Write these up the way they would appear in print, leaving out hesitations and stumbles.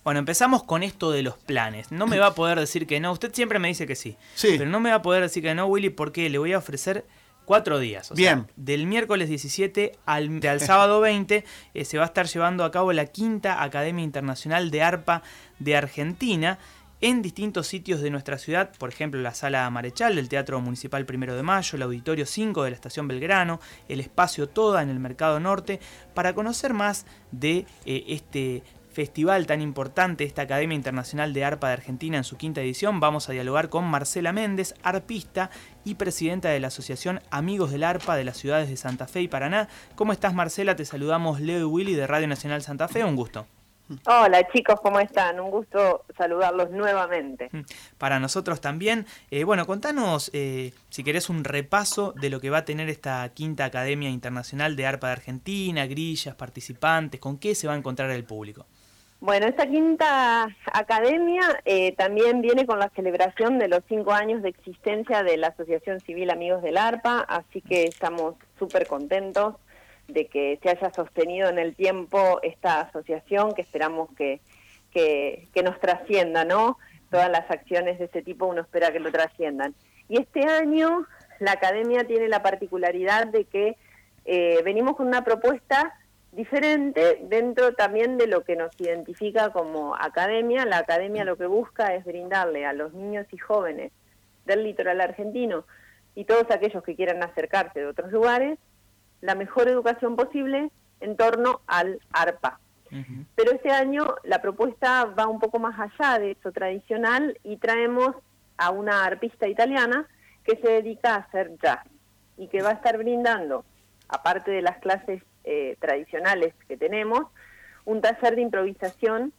Bueno, empezamos con esto de los planes. No me va a poder decir que no. Usted siempre me dice que sí. Sí. Pero no me va a poder decir que no, Willy, porque le voy a ofrecer 4 días. O Bien. sea, del miércoles 17 al sábado 20 se va a estar llevando a cabo la 5ª Academia Internacional de Arpa de Argentina en distintos sitios de nuestra ciudad, por ejemplo la Sala Marechal del Teatro Municipal 1 de Mayo, el Auditorio 5 de la Estación Belgrano, el Espacio Toda en el Mercado Norte. Para conocer más de este festival tan importante, esta Academia Internacional de Arpa de Argentina en su 5ª edición, vamos a dialogar con Marcela Méndez, arpista y presidenta de la Asociación Amigos del Arpa de las ciudades de Santa Fe y Paraná. ¿Cómo estás, Marcela? Te saludamos Leo y Willy de Radio Nacional Santa Fe, un gusto. Hola chicos, ¿cómo están? Un gusto saludarlos nuevamente. Para nosotros también. Bueno, contanos, si querés, un repaso de lo que va a tener esta 5ª Academia Internacional de Arpa de Argentina, grillas, participantes, con qué se va a encontrar el público. Bueno, esta 5ª Academia también viene con la celebración de los 5 años de existencia de la Asociación Civil Amigos del Arpa, así que estamos súper contentos de que se haya sostenido en el tiempo esta asociación, que esperamos que nos trascienda, ¿no? Todas las acciones de ese tipo uno espera que lo trasciendan. Y este año la Academia tiene la particularidad de que venimos con una propuesta diferente dentro también de lo que nos identifica como Academia. La Academia lo que busca es brindarle a los niños y jóvenes del litoral argentino y todos aquellos que quieran acercarse de otros lugares la mejor educación posible en torno al arpa. Uh-huh. Pero este año la propuesta va un poco más allá de eso tradicional y traemos a una arpista italiana que se dedica a hacer jazz y que va a estar brindando, aparte de las clases tradicionales que tenemos, un taller de improvisación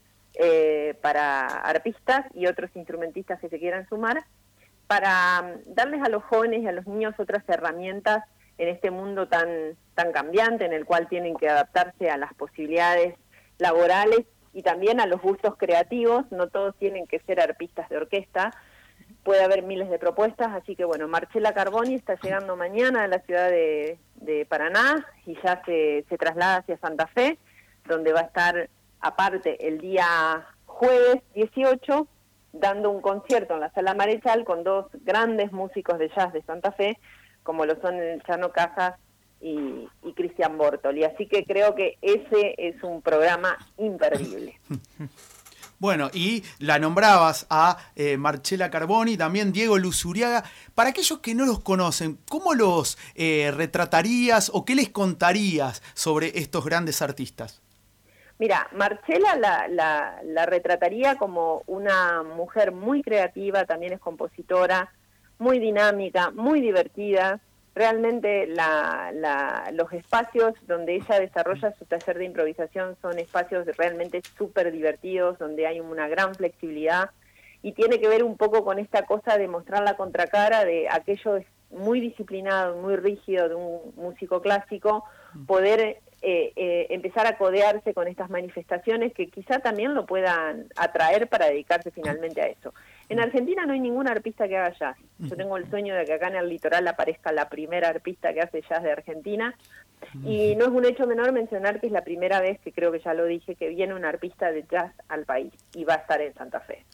para arpistas y otros instrumentistas que se quieran sumar, para darles a los jóvenes y a los niños otras herramientas en este mundo tan cambiante, en el cual tienen que adaptarse a las posibilidades laborales y también a los gustos creativos. No todos tienen que ser arpistas de orquesta, puede haber miles de propuestas, así que bueno, Marcela Carboni está llegando mañana a la ciudad de Paraná y ya se traslada hacia Santa Fe, donde va a estar aparte el día jueves 18 dando un concierto en la Sala Marechal con 2 grandes músicos de jazz de Santa Fe, como lo son el Chano Casas y Cristian Bortoli. Así que creo que ese es un programa imperdible. Bueno, y la nombrabas a Marcela Carboni, también Diego Luzuriaga. Para aquellos que no los conocen, ¿cómo los retratarías o qué les contarías sobre estos grandes artistas? Mira, Marcela la retrataría como una mujer muy creativa, también es compositora, muy dinámica, muy divertida. Realmente los espacios donde ella desarrolla su taller de improvisación son espacios realmente súper divertidos, donde hay una gran flexibilidad y tiene que ver un poco con esta cosa de mostrar la contracara de aquello muy disciplinado, muy rígido de un músico clásico, poder empezar a codearse con estas manifestaciones que quizá también lo puedan atraer para dedicarse finalmente a eso. En Argentina no hay ningún arpista que haga jazz. Yo tengo el sueño de que acá en el litoral aparezca la primera arpista que hace jazz de Argentina. Y no es un hecho menor mencionar que es la primera vez, que creo que ya lo dije, que viene una arpista de jazz al país y va a estar en Santa Fe.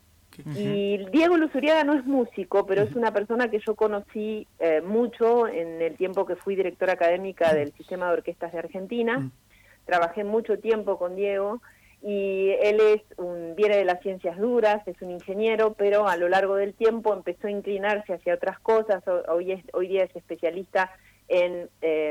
Y Diego Luzuriaga no es músico, pero es una persona que yo conocí mucho en el tiempo que fui directora académica del Sistema de Orquestas de Argentina. Trabajé mucho tiempo con Diego y él viene de las ciencias duras, es un ingeniero, pero a lo largo del tiempo empezó a inclinarse hacia otras cosas. Hoy día es especialista en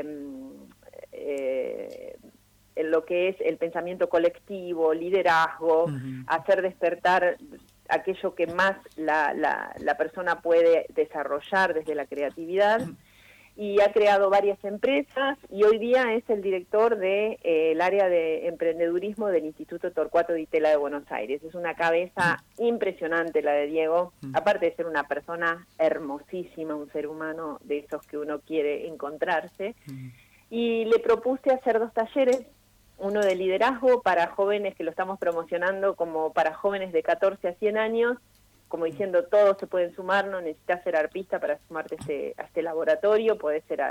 lo que es el pensamiento colectivo, liderazgo, hacer despertar aquello que más la persona puede desarrollar desde la creatividad, y ha creado varias empresas y hoy día es el director del área de emprendedurismo del Instituto Torcuato Di Tella de Buenos Aires. Es una cabeza impresionante la de Diego, aparte de ser una persona hermosísima, un ser humano de esos que uno quiere encontrarse, y le propuse hacer 2 talleres, uno de liderazgo para jóvenes, que lo estamos promocionando como para jóvenes de 14 a 100 años, como diciendo todos se pueden sumar, no necesitas ser arpista para sumarte a este laboratorio, podés ser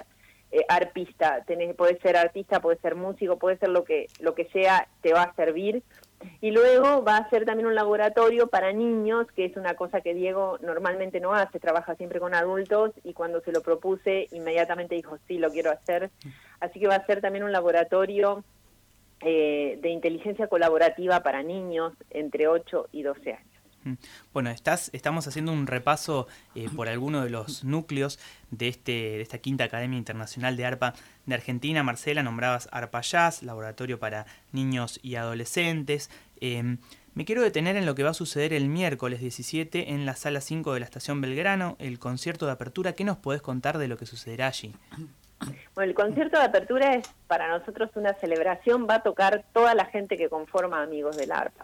arpista, podés ser artista, podés ser músico, podés ser lo que sea, te va a servir, Y luego va a ser también un laboratorio para niños, que es una cosa que Diego normalmente no hace, trabaja siempre con adultos, y cuando se lo propuse, inmediatamente dijo, sí, lo quiero hacer. Así que va a ser también un laboratorio de inteligencia colaborativa para niños entre 8 y 12 años. Bueno, estamos haciendo un repaso por algunos de los núcleos de esta quinta Academia Internacional de ARPA de Argentina. Marcela, nombrabas ARPA Jazz, laboratorio para niños y adolescentes. Me quiero detener en lo que va a suceder el miércoles 17 en la Sala 5 de la Estación Belgrano, el concierto de apertura. ¿Qué nos podés contar de lo que sucederá allí? Bueno, el concierto de apertura es para nosotros una celebración, va a tocar toda la gente que conforma Amigos del ARPA.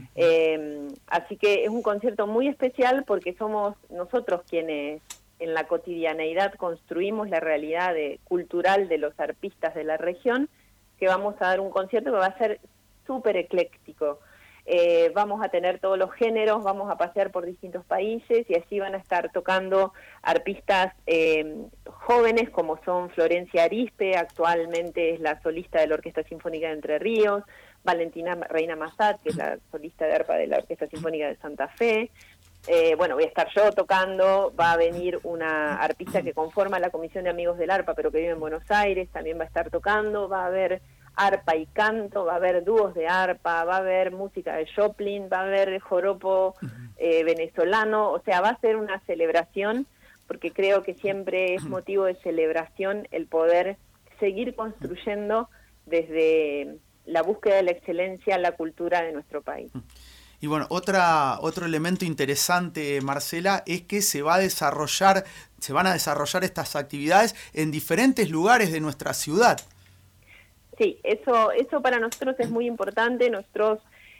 Así que es un concierto muy especial porque somos nosotros quienes en la cotidianeidad construimos la realidad cultural de los arpistas de la región, que vamos a dar un concierto que va a ser súper ecléctico. Vamos a tener todos los géneros, vamos a pasear por distintos países y así van a estar tocando arpistas jóvenes como son Florencia Arispe, actualmente es la solista de la Orquesta Sinfónica de Entre Ríos, Valentina Reina Massat, que es la solista de arpa de la Orquesta Sinfónica de Santa Fe. Bueno, voy a estar yo tocando, va a venir una arpista que conforma la Comisión de Amigos del ARPA, pero que vive en Buenos Aires, también va a estar tocando, va a haber arpa y canto, va a haber dúos de arpa, va a haber música de Joplin, va a haber joropo venezolano, o sea, va a ser una celebración, porque creo que siempre es motivo de celebración el poder seguir construyendo desde la búsqueda de la excelencia la cultura de nuestro país. Y bueno, otro elemento interesante, Marcela, es que se van a desarrollar estas actividades en diferentes lugares de nuestra ciudad. Sí, eso para nosotros es muy importante. Nosotros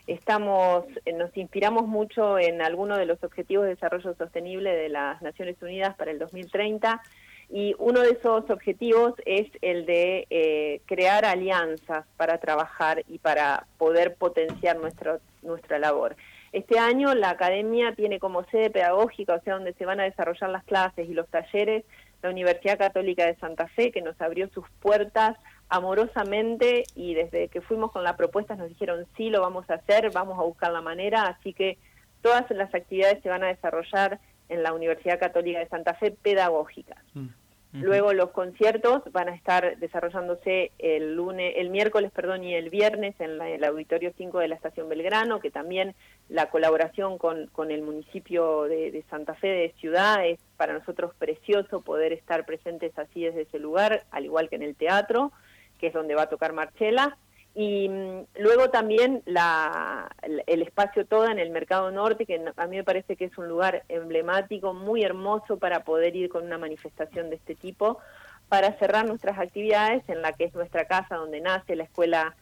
nos inspiramos mucho en algunos de los Objetivos de Desarrollo Sostenible de las Naciones Unidas para el 2030, y uno de esos objetivos es el de crear alianzas para trabajar y para poder potenciar nuestra labor. Este año la Academia tiene como sede pedagógica, o sea, donde se van a desarrollar las clases y los talleres, la Universidad Católica de Santa Fe, que nos abrió sus puertas amorosamente, y desde que fuimos con la propuesta nos dijeron sí, lo vamos a hacer, vamos a buscar la manera, así que todas las actividades se van a desarrollar en la Universidad Católica de Santa Fe pedagógicas. Luego los conciertos van a estar desarrollándose el miércoles y el viernes en el Auditorio 5 de la Estación Belgrano, que también la colaboración con el municipio de Santa Fe de Ciudad es para nosotros precioso poder estar presentes así desde ese lugar, al igual que en el teatro, que es donde va a tocar Marcela. Y luego también el espacio Toda en el Mercado Norte, que a mí me parece que es un lugar emblemático, muy hermoso para poder ir con una manifestación de este tipo, para cerrar nuestras actividades en la que es nuestra casa, donde nace la escuela,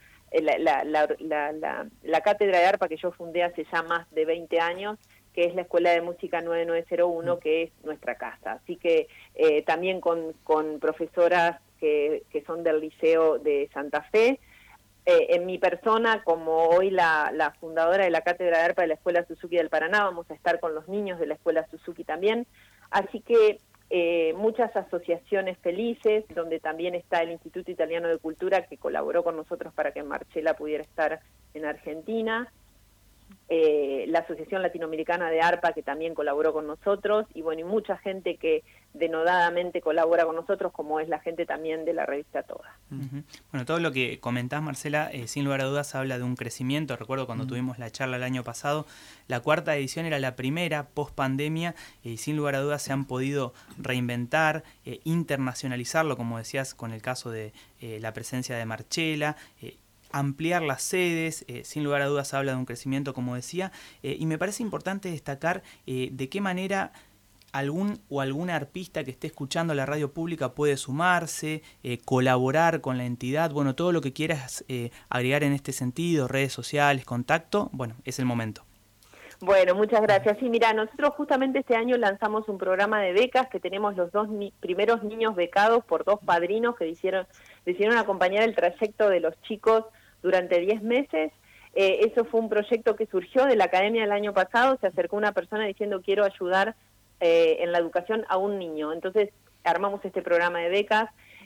la cátedra de arpa que yo fundé hace ya más de 20 años, que es la Escuela de Música 9901, que es nuestra casa. Así que también con profesoras que son del Liceo de Santa Fe, en mi persona, como hoy la fundadora de la Cátedra de Arpa de la Escuela Suzuki del Paraná, vamos a estar con los niños de la Escuela Suzuki también. Así que muchas asociaciones felices, donde también está el Instituto Italiano de Cultura, que colaboró con nosotros para que Marcela pudiera estar en Argentina. La Asociación Latinoamericana de ARPA, que también colaboró con nosotros, y bueno, y mucha gente que denodadamente colabora con nosotros, como es la gente también de la revista Toda. Bueno, todo lo que comentás, Marcela, sin lugar a dudas habla de un crecimiento. Recuerdo cuando tuvimos la charla el año pasado, la cuarta edición era la primera post pandemia, y sin lugar a dudas se han podido reinventar, internacionalizarlo, como decías, con el caso de la presencia de Marcela, ampliar las sedes, sin lugar a dudas habla de un crecimiento, como decía, y me parece importante destacar de qué manera alguna arpista que esté escuchando la radio pública puede sumarse, colaborar con la entidad. Bueno, todo lo que quieras agregar en este sentido, redes sociales, contacto, bueno, es el momento. Bueno, muchas gracias. Sí, mira, nosotros justamente este año lanzamos un programa de becas, que tenemos los dos primeros niños becados por 2 padrinos que decidieron acompañar el trayecto de los chicos durante 10 meses. Eso fue un proyecto que surgió de la Academia el año pasado. Se acercó una persona diciendo quiero ayudar en la educación a un niño. Entonces armamos este programa de becas.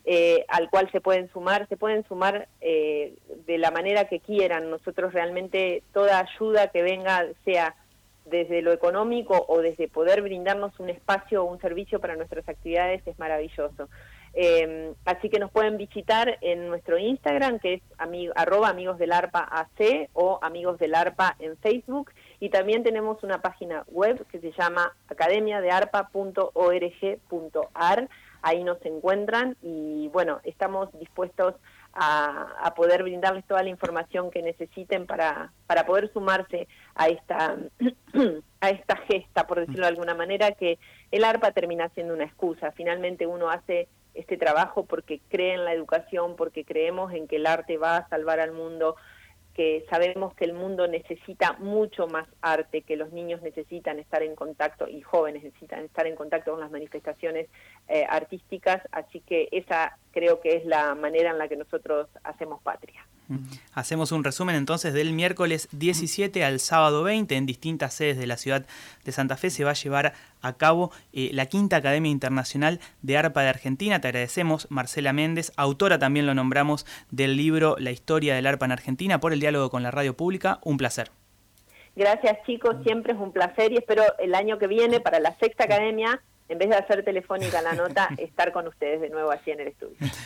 al cual se pueden sumar de la manera que quieran. Nosotros realmente toda ayuda que venga, sea desde lo económico o desde poder brindarnos un espacio o un servicio para nuestras actividades, es maravilloso. Así que nos pueden visitar en nuestro Instagram, que es @amigosdelarpa.ac o Amigos del Arpa en Facebook, y también tenemos una página web que se llama academiadearpa.org.ar. Ahí nos encuentran y bueno, estamos dispuestos a poder brindarles toda la información que necesiten para poder sumarse a esta gesta, por decirlo de alguna manera, que el ARPA termina siendo una excusa. Finalmente uno hace este trabajo porque cree en la educación, porque creemos en que el arte va a salvar al mundo, que sabemos que el mundo necesita mucho más arte, que los niños necesitan estar en contacto y jóvenes necesitan estar en contacto con las manifestaciones artísticas, así que esa creo que es la manera en la que nosotros hacemos patria. Hacemos un resumen entonces del miércoles 17 al sábado 20 en distintas sedes de la ciudad de Santa Fe se va a llevar a cabo la Quinta Academia Internacional de Arpa de Argentina. Te agradecemos, Marcela Méndez, autora también lo nombramos del libro La historia del arpa en Argentina, por el diálogo con la radio pública. Un placer. Gracias, chicos, siempre es un placer y espero el año que viene para la Sexta Academia, en vez de hacer telefónica la nota, estar con ustedes de nuevo así en el estudio.